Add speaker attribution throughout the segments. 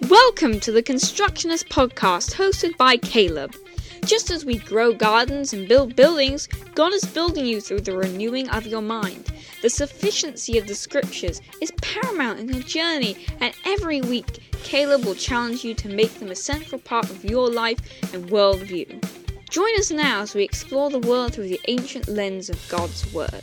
Speaker 1: Welcome to the Constructionist Podcast, hosted by Caleb. Just as we grow gardens and build buildings, God is building you through the renewing of your mind. The sufficiency of the scriptures is paramount in your journey, and every week, Caleb will challenge you to make them a central part of your life and worldview. Join us now as we explore the world through the ancient lens of God's Word.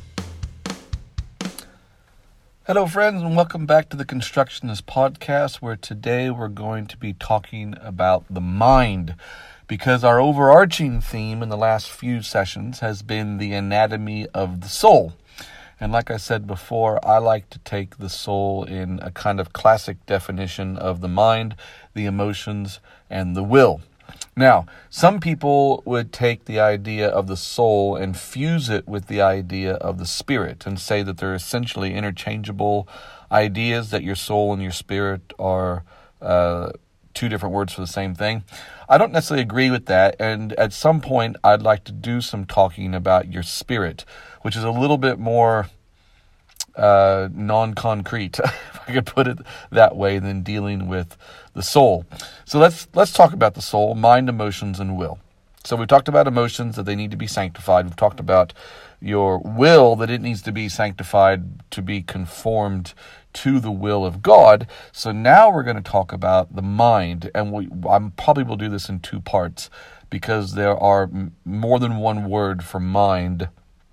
Speaker 2: Hello friends, and welcome back to the Constructionist Podcast, where today we're going to be talking about the mind, because our overarching theme in the last few sessions has been the anatomy of the soul. And like I said before, I like to take the soul in a kind of classic definition of the mind, the emotions, and the will. Now, some people would take the idea of the soul and fuse it with the idea of the spirit and say that they're essentially interchangeable ideas, that your soul and your spirit are two different words for the same thing. I don't necessarily agree with that, and at some point I'd like to do some talking about your spirit, which is a little bit more non-concrete, if I could put it that way, than dealing with the soul. So let's talk about the soul, mind, emotions, and will. So we've talked about emotions, that they need to be sanctified. We've talked about your will, that it needs to be sanctified to be conformed to the will of God. So now we're going to talk about the mind, and I probably will do this in two parts, because there are more than one word for mind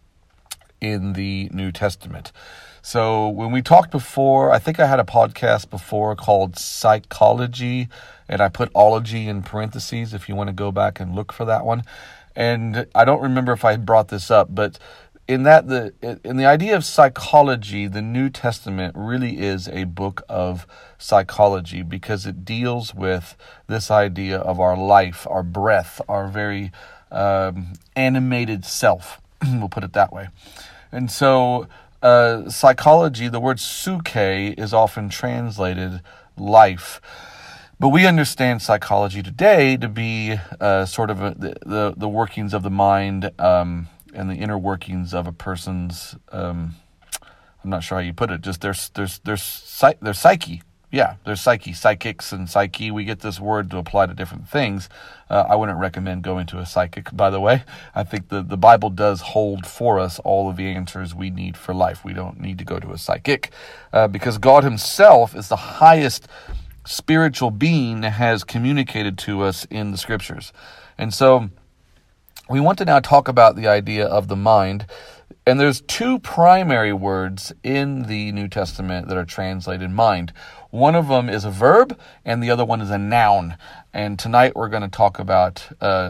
Speaker 2: in the New Testament. So when we talked before, I think I had a podcast before called Psychology, and I put ology in parentheses if you want to go back and look for that one. And I don't remember if I brought this up, but in the idea of psychology, the New Testament really is a book of psychology, because it deals with this idea of our life, our breath, our very animated self. We'll put it that way. And so psychology, the word psyche, is often translated life. But we understand psychology today to be sort of the workings of the mind and the inner workings of a person's, I'm not sure how you put it, just their psyche. Yeah, there's psyche, psychics, and psyche. We get this word to apply to different things. I wouldn't recommend going to a psychic, by the way. I think the Bible does hold for us all of the answers we need for life. We don't need to go to a psychic, because God himself is the highest spiritual being that has communicated to us in the scriptures. And so we want to now talk about the idea of the mind. And there's two primary words in the New Testament that are translated mind. One of them is a verb, and the other one is a noun. And tonight we're going to talk about,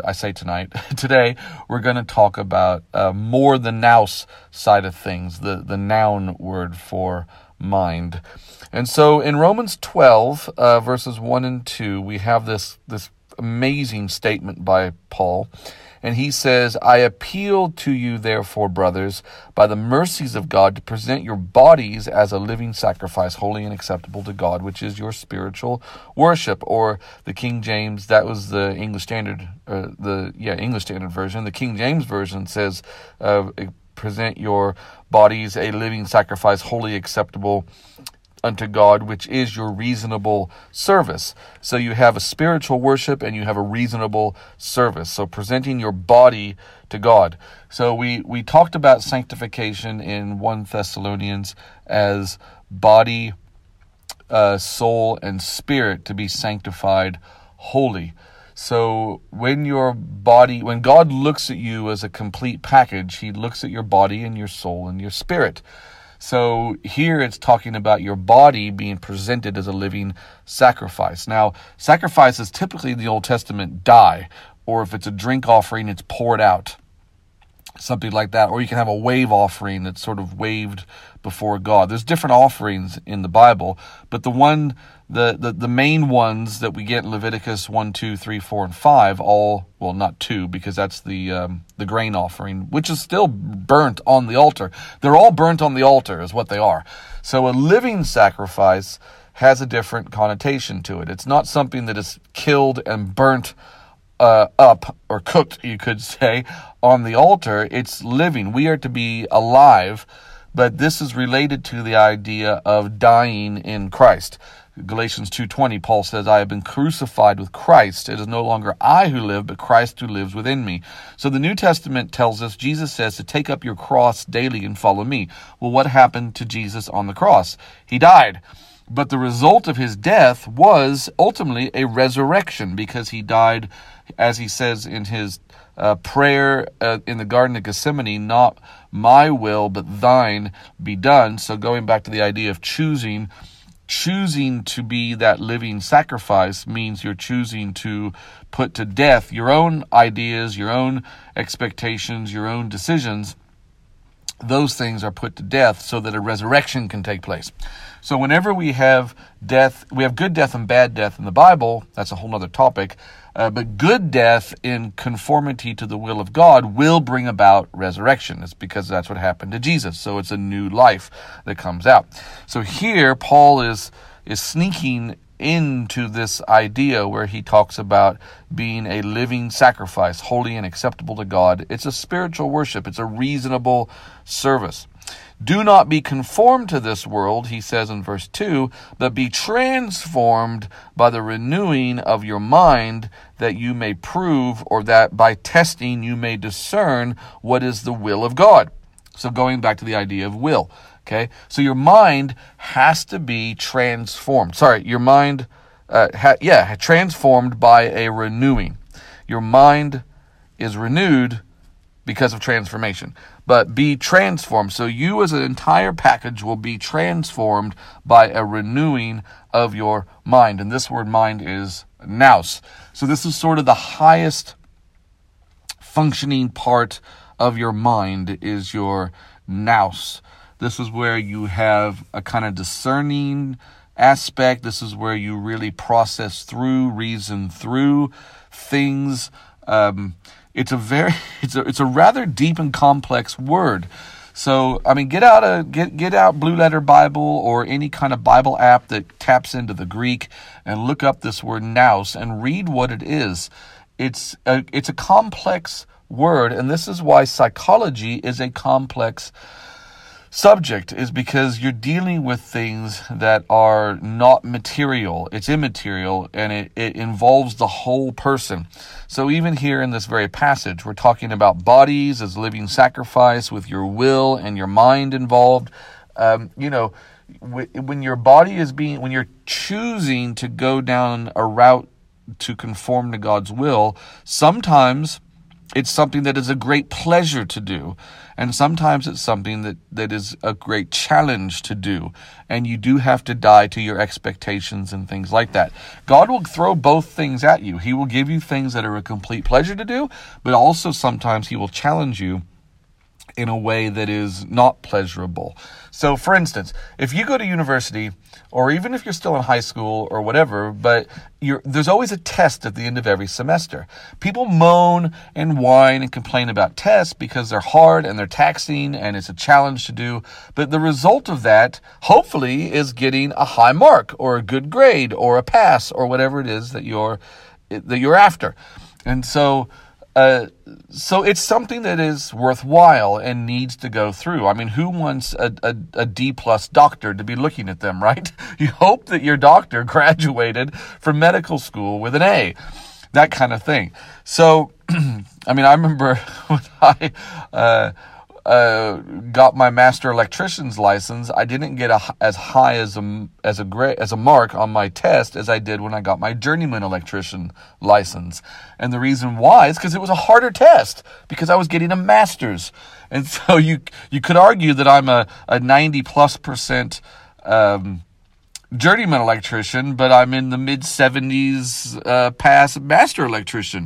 Speaker 2: today we're going to talk about more the nous side of things, the noun word for mind. And so in Romans 12, verses 1 and 2, we have this amazing statement by Paul. And he says, I appeal to you, therefore, brothers, by the mercies of God, to present your bodies as a living sacrifice, holy and acceptable to God, which is your spiritual worship. Or the King James, that was the English Standard, English Standard Version. The King James Version says, present your bodies a living sacrifice, holy, acceptable unto God, which is your reasonable service. So you have a spiritual worship and you have a reasonable service. So presenting your body to God. So we talked about sanctification in 1 Thessalonians as body, soul, and spirit to be sanctified holy. So when God looks at you as a complete package, he looks at your body and your soul and your spirit. So here it's talking about your body being presented as a living sacrifice. Now, sacrifices typically in the Old Testament die, or if it's a drink offering, it's poured out, something like that. Or you can have a wave offering that's sort of waved before God. There's different offerings in the Bible, but the main ones that we get in Leviticus 1, 2, 3, 4, and 5, not 2, because that's the grain offering, which is still burnt on the altar. They're all burnt on the altar is what they are. So a living sacrifice has a different connotation to it. It's not something that is killed and burnt up, or cooked, you could say, on the altar. It's living. We are to be alive but this is related to the idea of dying in Christ. Galatians 2:20, Paul says, I have been crucified with Christ. It is no longer I who live, but Christ who lives within me. So the New Testament tells us, Jesus says to take up your cross daily and follow me. Well, what happened to Jesus on the cross? He died. But the result of his death was ultimately a resurrection, because he died, as he says in his prayer in the Garden of Gethsemane, not my will, but thine be done. So going back to the idea of choosing to be that living sacrifice means you're choosing to put to death your own ideas, your own expectations, your own decisions. Those things are put to death so that a resurrection can take place. So whenever we have death, we have good death and bad death in the Bible. That's a whole other topic. But good death in conformity to the will of God will bring about resurrection. It's because that's what happened to Jesus. So it's a new life that comes out. So here Paul is sneaking into this idea where he talks about being a living sacrifice, holy and acceptable to God. It's a spiritual worship. It's a reasonable service. Do not be conformed to this world, he says in verse 2, but be transformed by the renewing of your mind, that you may prove, or that by testing you may discern what is the will of God. So going back to the idea of will. Okay, so your mind has to be transformed. Your mind, transformed by a renewing. Your mind is renewed because of transformation. But be transformed. So you as an entire package will be transformed by a renewing of your mind. And this word mind is nous. So this is sort of the highest functioning part of your mind is your nous. This is where you have a kind of discerning aspect. This is where you really process through, reason through things. It's a rather deep and complex word. So, I mean, get out Blue Letter Bible or any kind of Bible app that taps into the Greek and look up this word nous and read what it is. It's a complex word, and this is why psychology is a complex subject, is because you're dealing with things that are not material. It's immaterial, and it involves the whole person. So even here in this very passage, we're talking about bodies as living sacrifice with your will and your mind involved. When your body is when you're choosing to go down a route to conform to God's will, sometimes it's something that is a great pleasure to do. And sometimes it's something that is a great challenge to do. And you do have to die to your expectations and things like that. God will throw both things at you. He will give you things that are a complete pleasure to do, but also sometimes he will challenge you in a way that is not pleasurable. So, for instance, if you go to university, or even if you're still in high school or whatever, but there's always a test at the end of every semester. People moan and whine and complain about tests because they're hard and they're taxing and it's a challenge to do. But the result of that, hopefully, is getting a high mark or a good grade or a pass or whatever it is that you're after. And so it's something that is worthwhile and needs to go through. I mean, who wants a D+ doctor to be looking at them, right? You hope that your doctor graduated from medical school with an A, that kind of thing. So, I mean, I remember when I got my master electrician's license, I didn't get as high as a mark on my test as I did when I got my journeyman electrician license. And the reason why is because it was a harder test, because I was getting a master's. And so you could argue that I'm a 90+% journeyman electrician, but I'm in the mid-70s pass master electrician.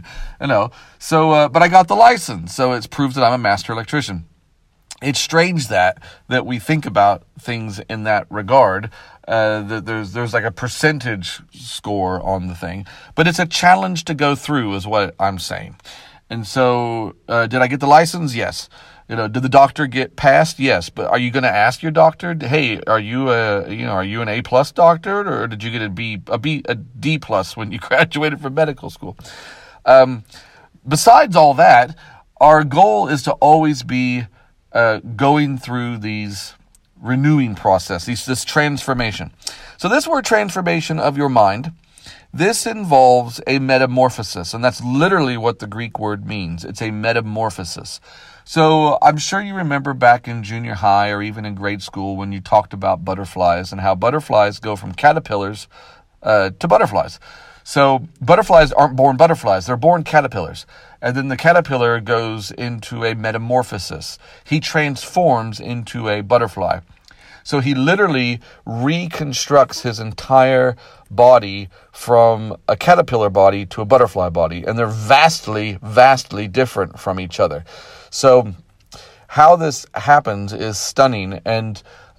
Speaker 2: So but I got the license, so it's proved that I'm a master electrician. It's strange that we think about things in that regard. That there's like a percentage score on the thing, but it's a challenge to go through, is what I'm saying. And so, did I get the license? Yes. Did the doctor get passed? Yes. But are you going to ask your doctor, hey, are you an A+ doctor, or did you get a D+ when you graduated from medical school? Besides all that, our goal is to always be going through these renewing process, this transformation. So this word transformation of your mind, this involves a metamorphosis, and that's literally what the Greek word means. It's a metamorphosis. So I'm sure you remember back in junior high or even in grade school when you talked about butterflies and how butterflies go from caterpillars to butterflies. So butterflies aren't born butterflies, they're born caterpillars. And then the caterpillar goes into a metamorphosis. He transforms into a butterfly. So he literally reconstructs his entire body from a caterpillar body to a butterfly body. And they're vastly, vastly different from each other. So how this happens is stunning. And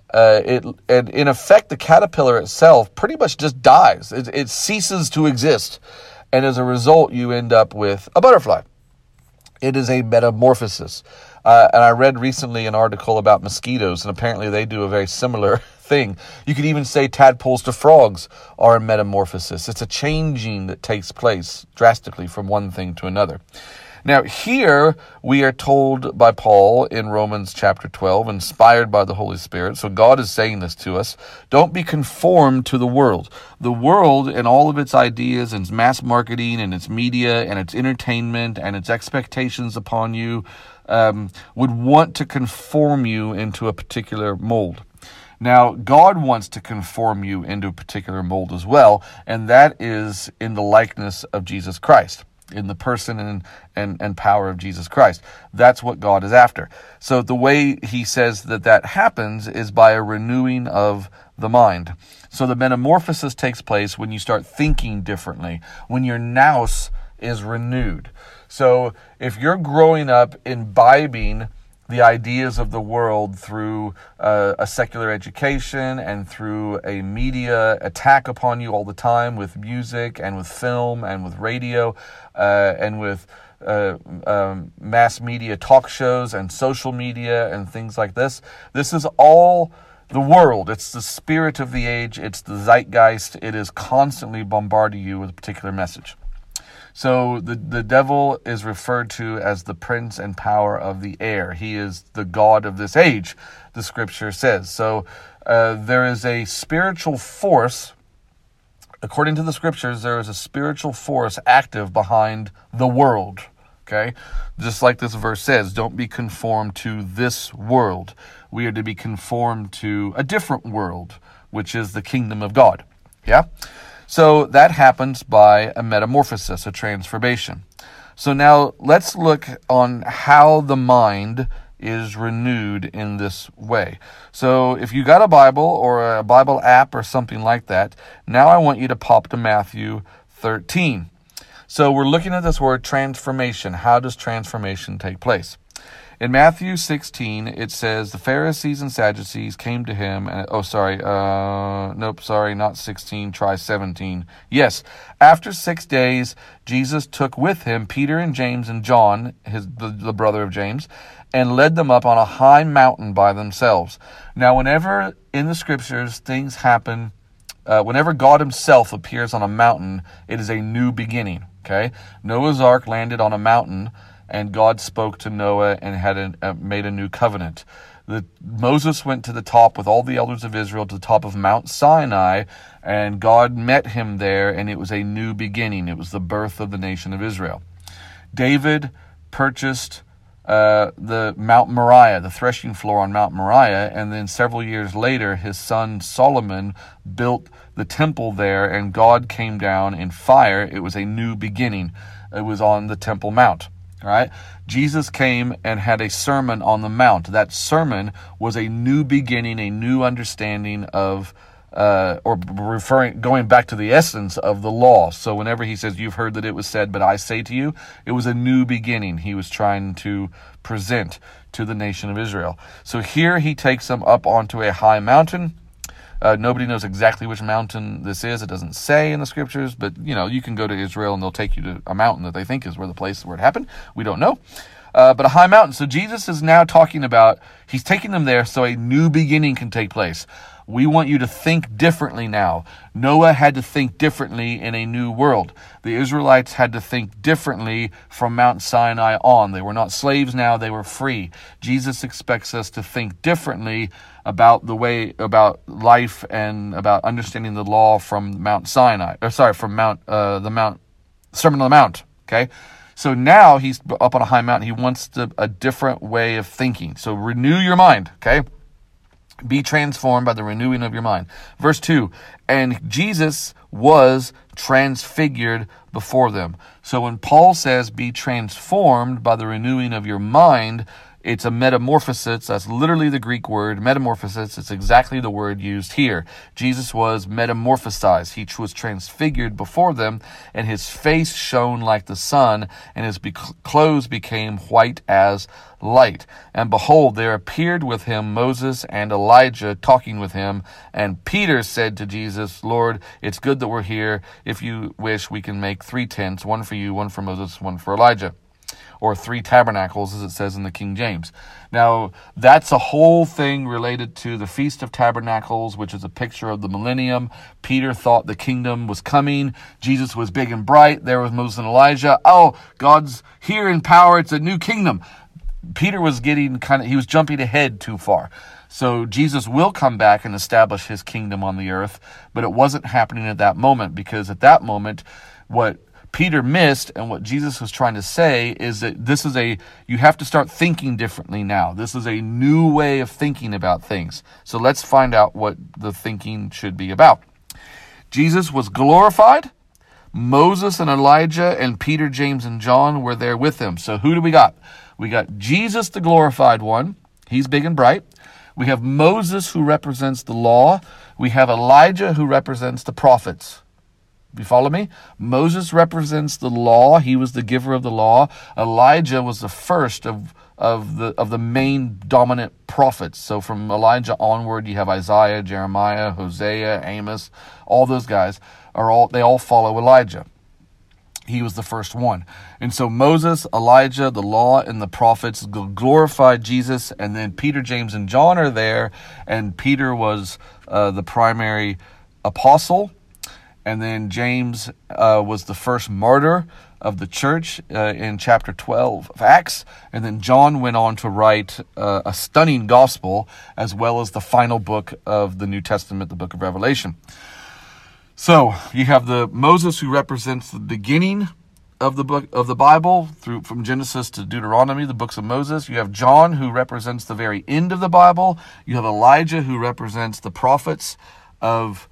Speaker 2: in effect, the caterpillar itself pretty much just dies. It ceases to exist. And as a result, you end up with a butterfly. It is a metamorphosis. And I read recently an article about mosquitoes, and apparently they do a very similar thing. You could even say tadpoles to frogs are a metamorphosis. It's a changing that takes place drastically from one thing to another. Now, here we are told by Paul in Romans chapter 12, inspired by the Holy Spirit. So God is saying this to us. Don't be conformed to the world. The world and all of its ideas and its mass marketing and its media and its entertainment and its expectations upon you would want to conform you into a particular mold. Now, God wants to conform you into a particular mold as well, and that is in the likeness of Jesus Christ, in the person and power of Jesus Christ. That's what God is after. So the way he says that happens is by a renewing of the mind. So the metamorphosis takes place when you start thinking differently, when your nous is renewed. So if you're growing up imbibing the ideas of the world through a secular education and through a media attack upon you all the time with music and with film and with radio and with mass media talk shows and social media and things like this. This is all the world. It's the spirit of the age. It's the zeitgeist. It is constantly bombarding you with a particular message. So the devil is referred to as the prince and power of the air. He is the god of this age, the scripture says. So there is a spiritual force. According to the scriptures, there is a spiritual force active behind the world. Okay? Just like this verse says, don't be conformed to this world. We are to be conformed to a different world, which is the kingdom of God. Yeah? So that happens by a metamorphosis, a transformation. So now let's look on how the mind is renewed in this way. So if you got a Bible or a Bible app or something like that, now I want you to pop to Matthew 13. So we're looking at this word transformation. How does transformation take place? In Matthew 16, it says, the Pharisees and Sadducees came to him, and, not 16, try 17. Yes, after 6 days, Jesus took with him Peter and James and John, the brother of James, and led them up on a high mountain by themselves. Now, whenever in the scriptures things happen, whenever God himself appears on a mountain, it is a new beginning, okay? Noah's Ark landed on a mountain, and God spoke to Noah and had made a new covenant. Moses went to the top with all the elders of Israel to the top of Mount Sinai, and God met him there, and it was a new beginning. It was the birth of the nation of Israel. David purchased the Mount Moriah, the threshing floor on Mount Moriah, and then several years later, his son Solomon built the temple there, and God came down in fire. It was a new beginning. It was on the Temple Mount. All right. Jesus came and had a sermon on the mount. That sermon was a new beginning, a new understanding of, going back to the essence of the law. So whenever he says, you've heard that it was said, but I say to you, it was a new beginning he was trying to present to the nation of Israel. So here he takes them up onto a high mountain. Nobody knows exactly which mountain this is. It doesn't say in the scriptures, but you can go to Israel and they'll take you to a mountain that they think is where the place where it happened. We don't know. But a high mountain. So Jesus is now talking about, he's taking them there so a new beginning can take place. We want you to think differently now. Noah had to think differently in a new world. The Israelites had to think differently from Mount Sinai on. They were not slaves now, they were free. Jesus expects us to think differently about life and about understanding the law from Mount Sinai. From Sermon on the Mount. Okay? So now he's up on a high mountain. He wants a different way of thinking. So renew your mind, okay? Be transformed by the renewing of your mind. Verse 2, and Jesus was transfigured before them. So when Paul says be transformed by the renewing of your mind, it's a metamorphosis. That's literally the Greek word, metamorphosis. It's exactly the word used here. Jesus was metamorphosized. He was transfigured before them, and his face shone like the sun, and his clothes became white as light. And behold, there appeared with him Moses and Elijah talking with him. And Peter said to Jesus, Lord, it's good that we're here. If you wish, we can make 3 tents, one for you, one for Moses, one for Elijah. Or 3 tabernacles, as it says in the King James. Now, that's a whole thing related to the Feast of Tabernacles, which is a picture of the millennium. Peter thought the kingdom was coming. Jesus was big and bright. There was Moses and Elijah. Oh, God's here in power. It's a new kingdom. Peter was he was jumping ahead too far. So Jesus will come back and establish his kingdom on the earth, but it wasn't happening at that moment, because at that moment, what Peter missed, and what Jesus was trying to say is that you have to start thinking differently now. This is a new way of thinking about things. So let's find out what the thinking should be about. Jesus was glorified. Moses and Elijah and Peter, James, and John were there with him. So who do we got? We got Jesus, the glorified one. He's big and bright. We have Moses, who represents the law. We have Elijah, who represents the prophets. You follow me? Moses represents the law. He was the giver of the law. Elijah was the first of the main dominant prophets. So from Elijah onward, you have Isaiah, Jeremiah, Hosea, Amos. All those guys they all follow Elijah. He was the first one. And so Moses, Elijah, the law, and the prophets glorified Jesus. And then Peter, James, and John are there. And Peter was the primary apostle. And then James was the first martyr of the church in chapter 12 of Acts. And then John went on to write a stunning gospel, as well as the final book of the New Testament, the book of Revelation. So you have the Moses, who represents the beginning of the book of the Bible, from Genesis to Deuteronomy, the books of Moses. You have John, who represents the very end of the Bible. You have Elijah, who represents the prophets of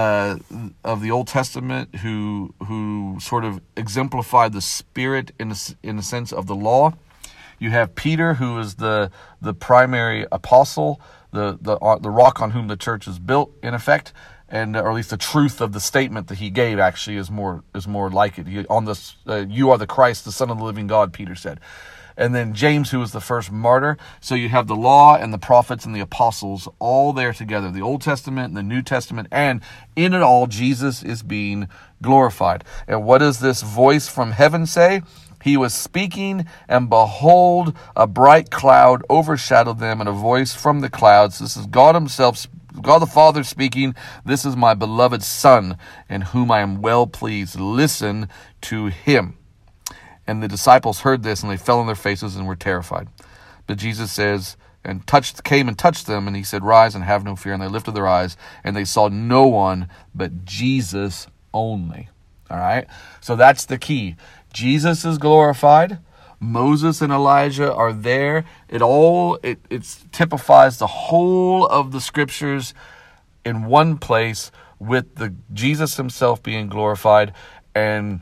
Speaker 2: the Old Testament, who sort of exemplified the spirit in the sense of the law. You have Peter, who is the primary apostle, the rock on whom the church is built, in effect, or at least the truth of the statement that he gave actually is more like it. You are the Christ, the Son of the living God, Peter said. And then James, who was the first martyr. So you have the law and the prophets and the apostles all there together, the Old Testament and the New Testament, and in it all, Jesus is being glorified. And what does this voice from heaven say? He was speaking, and behold, a bright cloud overshadowed them, and a voice from the clouds. This is God himself, God the Father speaking. This is my beloved Son, in whom I am well pleased. Listen to him. And the disciples heard this, and they fell on their faces and were terrified. But Jesus says, came and touched them, and he said, rise and have no fear. And they lifted their eyes, and they saw no one but Jesus only. All right? So that's the key. Jesus is glorified. Moses and Elijah are there. It typifies the whole of the scriptures in one place, with Jesus himself being glorified, and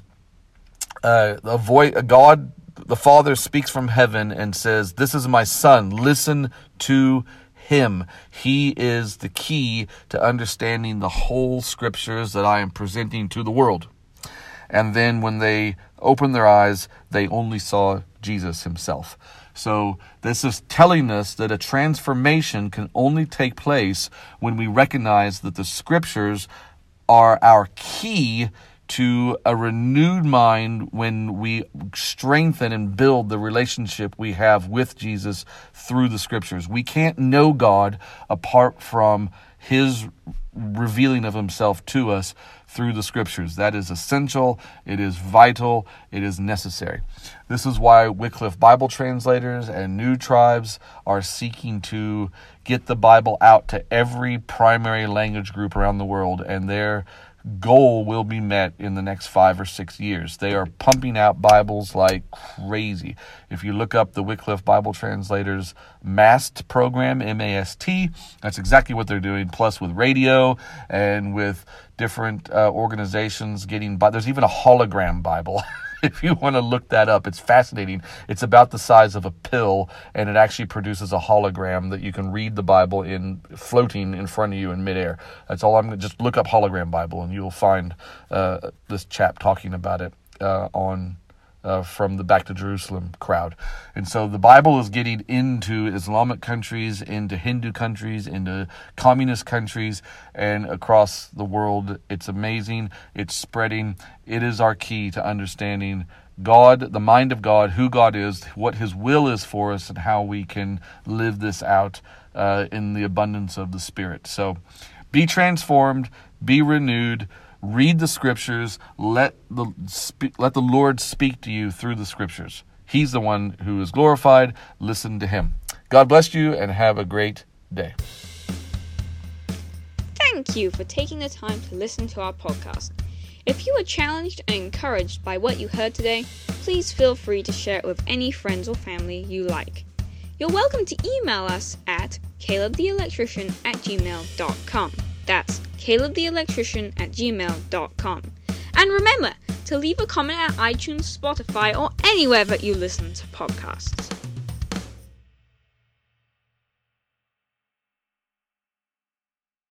Speaker 2: God the Father speaks from heaven and says, this is my Son, listen to him. He is the key to understanding the whole scriptures that I am presenting to the world. And then when they opened their eyes, they only saw Jesus himself. So this is telling us that a transformation can only take place when we recognize that the scriptures are our key to a renewed mind, when we strengthen and build the relationship we have with Jesus through the scriptures. We can't know God apart from his revealing of himself to us through the scriptures. That is essential. It is vital. It is necessary. This is why Wycliffe Bible translators and New Tribes are seeking to get the Bible out to every primary language group around the world, and their goal will be met in the next 5 or 6 years. They are pumping out Bibles like crazy. If you look up the Wycliffe Bible Translators MAST program, M-A-S-T, that's exactly what they're doing, plus with radio and with different organizations getting, there's even a hologram Bible. If you want to look that up, it's fascinating. It's about the size of a pill, and it actually produces a hologram that you can read the Bible in floating in front of you in midair. That's all I'm going to just look up hologram Bible, and you will find this chap talking about it from the Back to Jerusalem crowd. And so the Bible is getting into Islamic countries, into Hindu countries, into communist countries, and across the world. It's amazing. It's spreading. It is our key to understanding God, the mind of God, who God is, what his will is for us, and how we can live this out in the abundance of the Spirit. So be transformed, be renewed, read the scriptures, let the Lord speak to you through the scriptures. He's the one who is glorified. Listen to him. God bless you and have a great day.
Speaker 1: Thank you for taking the time to listen to our podcast. If you were challenged and encouraged by what you heard today, please feel free to share it with any friends or family you like. You're welcome to email us at calebtheelectrician@gmail.com. That's calebtheelectrician@gmail.com. And remember to leave a comment at iTunes, Spotify, or anywhere that you listen to podcasts.